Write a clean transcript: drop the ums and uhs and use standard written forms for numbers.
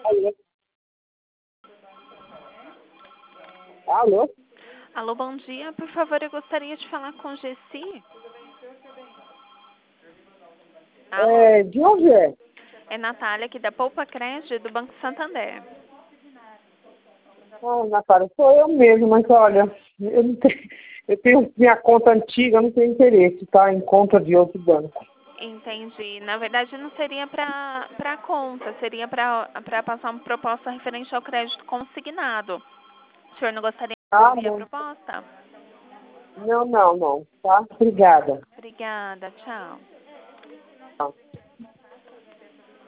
Alô? Alô? Alô, bom dia. Por favor, eu gostaria de falar com Gessi. Alô? De onde é? É Natália, aqui da Poupa Crédito do Banco Santander. Natália, sou eu mesmo, mas olha, eu, não tenho, eu tenho minha conta antiga, eu não tenho interesse, tá? Em conta de outro banco. Entendi. Na verdade, não seria para conta, seria para passar uma proposta referente ao crédito consignado. O senhor não gostaria de ouvir a Não. proposta? Não, tá? Obrigada. Obrigada, tchau. Tchau.